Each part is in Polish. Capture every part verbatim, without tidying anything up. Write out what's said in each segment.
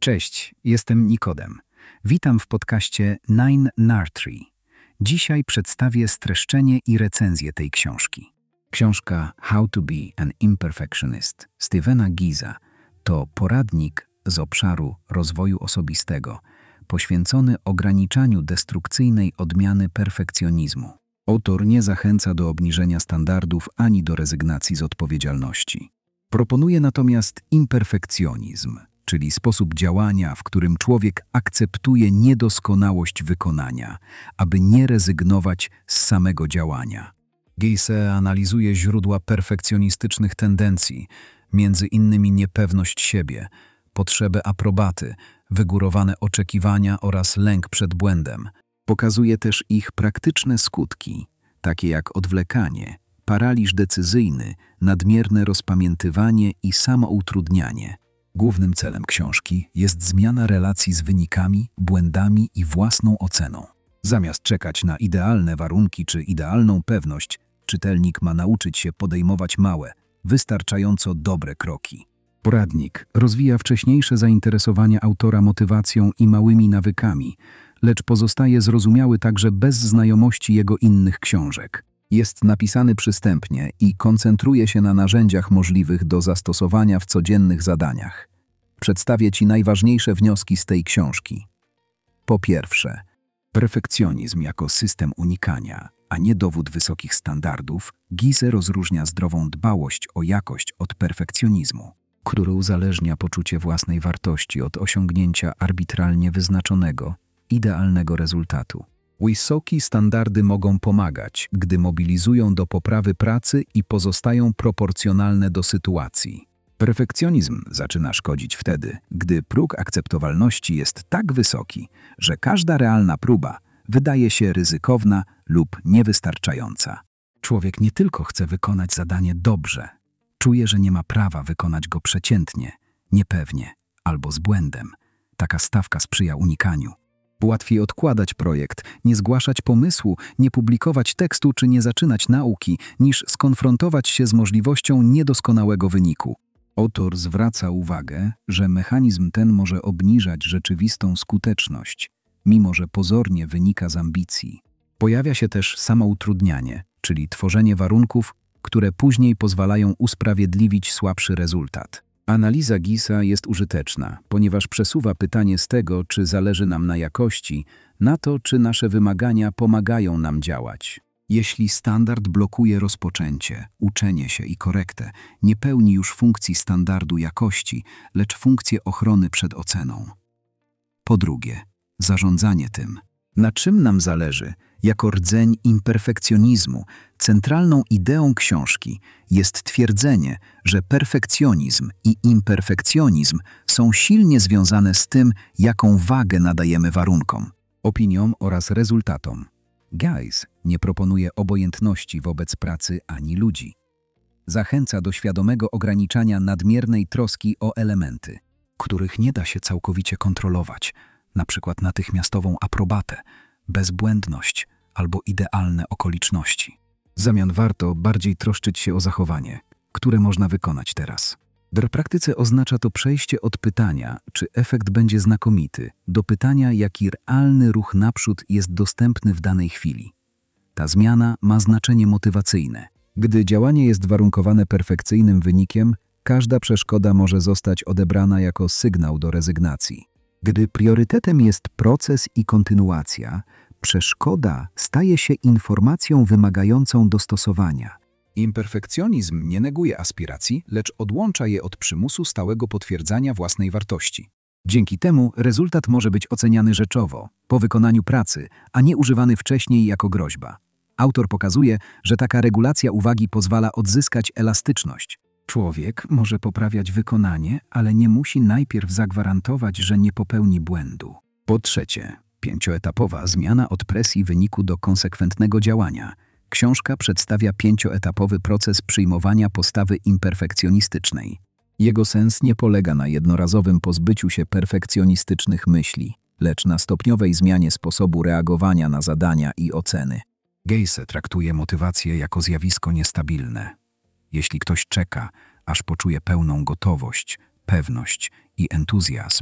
Cześć, jestem Nikodem. Witam w podcaście Nine Nartree. Dzisiaj przedstawię streszczenie i recenzję tej książki. Książka How to be an Imperfectionist Stephena Giza to poradnik z obszaru rozwoju osobistego, poświęcony ograniczaniu destrukcyjnej odmiany perfekcjonizmu. Autor nie zachęca do obniżenia standardów ani do rezygnacji z odpowiedzialności. Proponuje natomiast imperfekcjonizm, czyli sposób działania, w którym człowiek akceptuje niedoskonałość wykonania, aby nie rezygnować z samego działania. Giza analizuje źródła perfekcjonistycznych tendencji, między innymi niepewność siebie, potrzebę aprobaty, wygórowane oczekiwania oraz lęk przed błędem. Pokazuje też ich praktyczne skutki, takie jak odwlekanie, paraliż decyzyjny, nadmierne rozpamiętywanie i samoutrudnianie. Głównym celem książki jest zmiana relacji z wynikami, błędami i własną oceną. Zamiast czekać na idealne warunki czy idealną pewność, czytelnik ma nauczyć się podejmować małe, wystarczająco dobre kroki. Poradnik rozwija wcześniejsze zainteresowania autora motywacją i małymi nawykami, lecz pozostaje zrozumiały także bez znajomości jego innych książek. Jest napisany przystępnie i koncentruje się na narzędziach możliwych do zastosowania w codziennych zadaniach. Przedstawię Ci najważniejsze wnioski z tej książki. Po pierwsze, perfekcjonizm jako system unikania, a nie dowód wysokich standardów, Giza rozróżnia zdrową dbałość o jakość od perfekcjonizmu, który uzależnia poczucie własnej wartości od osiągnięcia arbitralnie wyznaczonego, idealnego rezultatu. Wysokie standardy mogą pomagać, gdy mobilizują do poprawy pracy i pozostają proporcjonalne do sytuacji. Perfekcjonizm zaczyna szkodzić wtedy, gdy próg akceptowalności jest tak wysoki, że każda realna próba wydaje się ryzykowna lub niewystarczająca. Człowiek nie tylko chce wykonać zadanie dobrze, czuje, że nie ma prawa wykonać go przeciętnie, niepewnie albo z błędem. Taka stawka sprzyja unikaniu. Łatwiej odkładać projekt, nie zgłaszać pomysłu, nie publikować tekstu czy nie zaczynać nauki, niż skonfrontować się z możliwością niedoskonałego wyniku. Autor zwraca uwagę, że mechanizm ten może obniżać rzeczywistą skuteczność, mimo że pozornie wynika z ambicji. Pojawia się też samoutrudnianie, czyli tworzenie warunków, które później pozwalają usprawiedliwić słabszy rezultat. Analiza Giza jest użyteczna, ponieważ przesuwa pytanie z tego, czy zależy nam na jakości, na to, czy nasze wymagania pomagają nam działać. Jeśli standard blokuje rozpoczęcie, uczenie się i korektę, nie pełni już funkcji standardu jakości, lecz funkcję ochrony przed oceną. Po drugie, zarządzanie tym. Na czym nam zależy? Jako rdzeń imperfekcjonizmu, centralną ideą książki jest twierdzenie, że perfekcjonizm i imperfekcjonizm są silnie związane z tym, jaką wagę nadajemy warunkom, opiniom oraz rezultatom. Giza nie proponuje obojętności wobec pracy ani ludzi. Zachęca do świadomego ograniczania nadmiernej troski o elementy, których nie da się całkowicie kontrolować, na przykład natychmiastową aprobatę, bezbłędność albo idealne okoliczności. W zamian warto bardziej troszczyć się o zachowanie, które można wykonać teraz. W praktyce oznacza to przejście od pytania, czy efekt będzie znakomity, do pytania, jaki realny ruch naprzód jest dostępny w danej chwili. Ta zmiana ma znaczenie motywacyjne. Gdy działanie jest warunkowane perfekcyjnym wynikiem, każda przeszkoda może zostać odebrana jako sygnał do rezygnacji. Gdy priorytetem jest proces i kontynuacja, przeszkoda staje się informacją wymagającą dostosowania. Imperfekcjonizm nie neguje aspiracji, lecz odłącza je od przymusu stałego potwierdzania własnej wartości. Dzięki temu rezultat może być oceniany rzeczowo, po wykonaniu pracy, a nie używany wcześniej jako groźba. Autor pokazuje, że taka regulacja uwagi pozwala odzyskać elastyczność. Człowiek może poprawiać wykonanie, ale nie musi najpierw zagwarantować, że nie popełni błędu. Po trzecie, pięcioetapowa zmiana od presji wyniku do konsekwentnego działania. Książka przedstawia pięcioetapowy proces przyjmowania postawy imperfekcjonistycznej. Jego sens nie polega na jednorazowym pozbyciu się perfekcjonistycznych myśli, lecz na stopniowej zmianie sposobu reagowania na zadania i oceny. Giza traktuje motywację jako zjawisko niestabilne. Jeśli ktoś czeka, aż poczuje pełną gotowość, pewność i entuzjazm,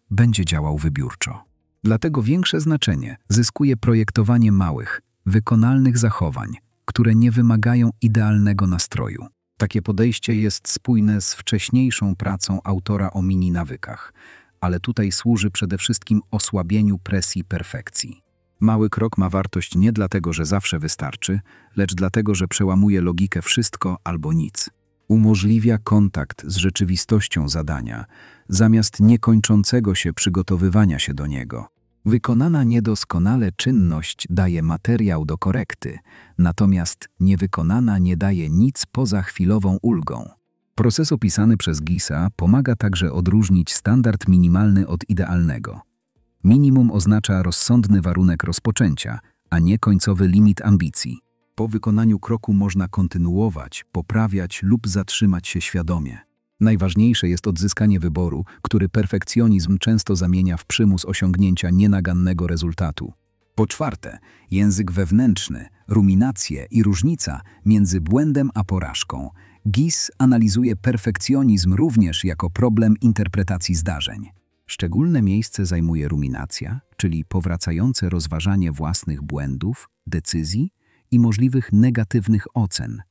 będzie działał wybiórczo. Dlatego większe znaczenie zyskuje projektowanie małych, wykonalnych zachowań, które nie wymagają idealnego nastroju. Takie podejście jest spójne z wcześniejszą pracą autora o mini-nawykach, ale tutaj służy przede wszystkim osłabieniu presji perfekcji. Mały krok ma wartość nie dlatego, że zawsze wystarczy, lecz dlatego, że przełamuje logikę wszystko albo nic. Umożliwia kontakt z rzeczywistością zadania, zamiast niekończącego się przygotowywania się do niego. Wykonana niedoskonale czynność daje materiał do korekty, natomiast niewykonana nie daje nic poza chwilową ulgą. Proces opisany przez Giesa pomaga także odróżnić standard minimalny od idealnego. Minimum oznacza rozsądny warunek rozpoczęcia, a nie końcowy limit ambicji. Po wykonaniu kroku można kontynuować, poprawiać lub zatrzymać się świadomie. Najważniejsze jest odzyskanie wyboru, który perfekcjonizm często zamienia w przymus osiągnięcia nienagannego rezultatu. Po czwarte, język wewnętrzny, ruminacje i różnica między błędem a porażką. Gies analizuje perfekcjonizm również jako problem interpretacji zdarzeń. Szczególne miejsce zajmuje ruminacja, czyli powracające rozważanie własnych błędów, decyzji i możliwych negatywnych ocen.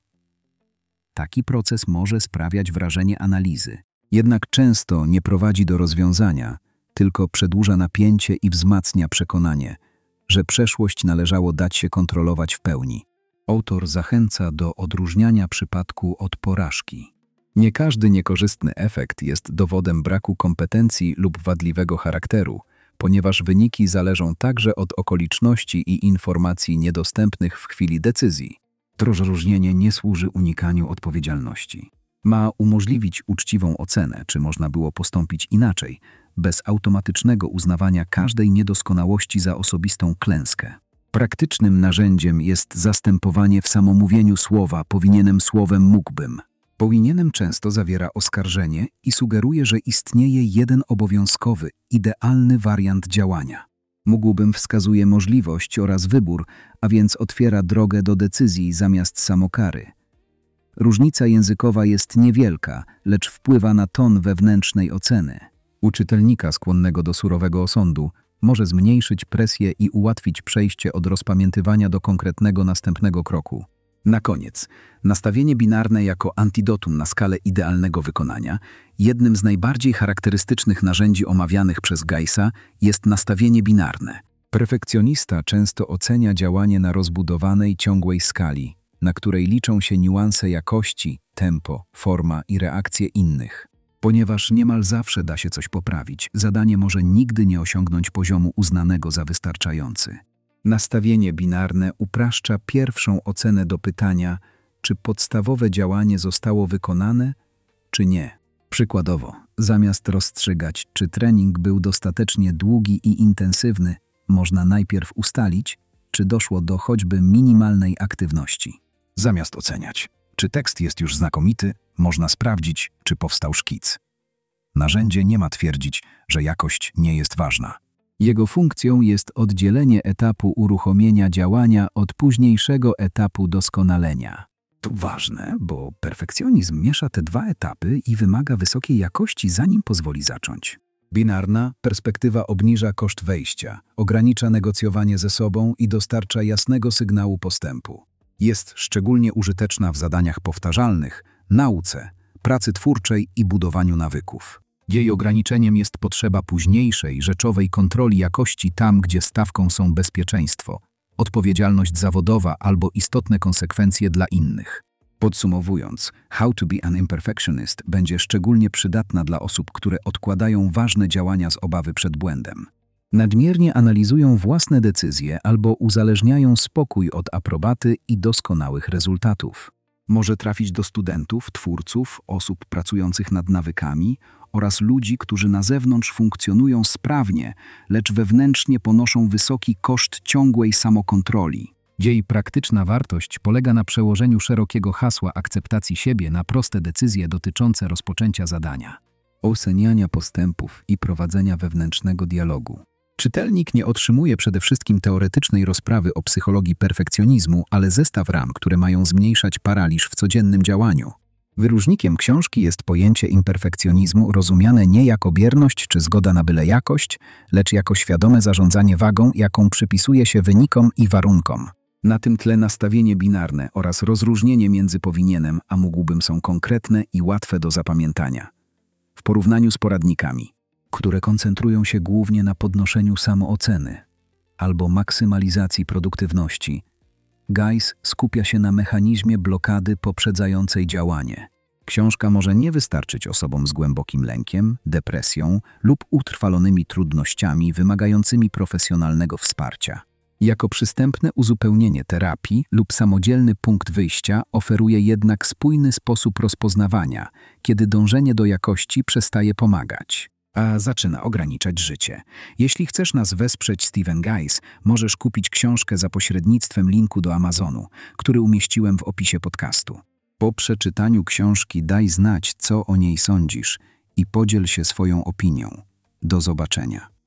Taki proces może sprawiać wrażenie analizy, jednak często nie prowadzi do rozwiązania, tylko przedłuża napięcie i wzmacnia przekonanie, że przeszłość należało dać się kontrolować w pełni. Autor zachęca do odróżniania przypadku od porażki. Nie każdy niekorzystny efekt jest dowodem braku kompetencji lub wadliwego charakteru, ponieważ wyniki zależą także od okoliczności i informacji niedostępnych w chwili decyzji. To rozróżnienie nie służy unikaniu odpowiedzialności. Ma umożliwić uczciwą ocenę, czy można było postąpić inaczej, bez automatycznego uznawania każdej niedoskonałości za osobistą klęskę. Praktycznym narzędziem jest zastępowanie w samomówieniu słowa powinienem słowem mógłbym. Powinienem często zawiera oskarżenie i sugeruje, że istnieje jeden obowiązkowy, idealny wariant działania. Mógłbym wskazuje możliwość oraz wybór, a więc otwiera drogę do decyzji zamiast samokary. Różnica językowa jest niewielka, lecz wpływa na ton wewnętrznej oceny. U czytelnika skłonnego do surowego osądu może zmniejszyć presję i ułatwić przejście od rozpamiętywania do konkretnego następnego kroku. Na koniec, nastawienie binarne jako antidotum na skalę idealnego wykonania. Jednym z najbardziej charakterystycznych narzędzi omawianych przez Giesa jest nastawienie binarne. Perfekcjonista często ocenia działanie na rozbudowanej, ciągłej skali, na której liczą się niuanse jakości, tempo, forma i reakcje innych. Ponieważ niemal zawsze da się coś poprawić, zadanie może nigdy nie osiągnąć poziomu uznanego za wystarczający. Nastawienie binarne upraszcza pierwszą ocenę do pytania, czy podstawowe działanie zostało wykonane, czy nie. Przykładowo, zamiast rozstrzygać, czy trening był dostatecznie długi i intensywny, można najpierw ustalić, czy doszło do choćby minimalnej aktywności. Zamiast oceniać, czy tekst jest już znakomity, można sprawdzić, czy powstał szkic. Narzędzie nie ma twierdzić, że jakość nie jest ważna. Jego funkcją jest oddzielenie etapu uruchomienia działania od późniejszego etapu doskonalenia. To ważne, bo perfekcjonizm miesza te dwa etapy i wymaga wysokiej jakości, zanim pozwoli zacząć. Binarna perspektywa obniża koszt wejścia, ogranicza negocjowanie ze sobą i dostarcza jasnego sygnału postępu. Jest szczególnie użyteczna w zadaniach powtarzalnych, nauce, pracy twórczej i budowaniu nawyków. Jej ograniczeniem jest potrzeba późniejszej, rzeczowej kontroli jakości tam, gdzie stawką są bezpieczeństwo, odpowiedzialność zawodowa albo istotne konsekwencje dla innych. Podsumowując, How to be an Imperfectionist będzie szczególnie przydatna dla osób, które odkładają ważne działania z obawy przed błędem. Nadmiernie analizują własne decyzje albo uzależniają spokój od aprobaty i doskonałych rezultatów. Może trafić do studentów, twórców, osób pracujących nad nawykami oraz ludzi, którzy na zewnątrz funkcjonują sprawnie, lecz wewnętrznie ponoszą wysoki koszt ciągłej samokontroli. Jej praktyczna wartość polega na przełożeniu szerokiego hasła akceptacji siebie na proste decyzje dotyczące rozpoczęcia zadania, oceniania postępów i prowadzenia wewnętrznego dialogu. Czytelnik nie otrzymuje przede wszystkim teoretycznej rozprawy o psychologii perfekcjonizmu, ale zestaw ram, które mają zmniejszać paraliż w codziennym działaniu. Wyróżnikiem książki jest pojęcie imperfekcjonizmu rozumiane nie jako bierność czy zgoda na byle jakość, lecz jako świadome zarządzanie wagą, jaką przypisuje się wynikom i warunkom. Na tym tle nastawienie binarne oraz rozróżnienie między powinienem a mógłbym są konkretne i łatwe do zapamiętania. W porównaniu z poradnikami, które koncentrują się głównie na podnoszeniu samooceny albo maksymalizacji produktywności, Guys skupia się na mechanizmie blokady poprzedzającej działanie. Książka może nie wystarczyć osobom z głębokim lękiem, depresją lub utrwalonymi trudnościami wymagającymi profesjonalnego wsparcia. Jako przystępne uzupełnienie terapii lub samodzielny punkt wyjścia oferuje jednak spójny sposób rozpoznawania, kiedy dążenie do jakości przestaje pomagać, a zaczyna ograniczać życie. Jeśli chcesz nas wesprzeć, Stephen Guys, możesz kupić książkę za pośrednictwem linku do Amazonu, który umieściłem w opisie podcastu. Po przeczytaniu książki daj znać, co o niej sądzisz i podziel się swoją opinią. Do zobaczenia.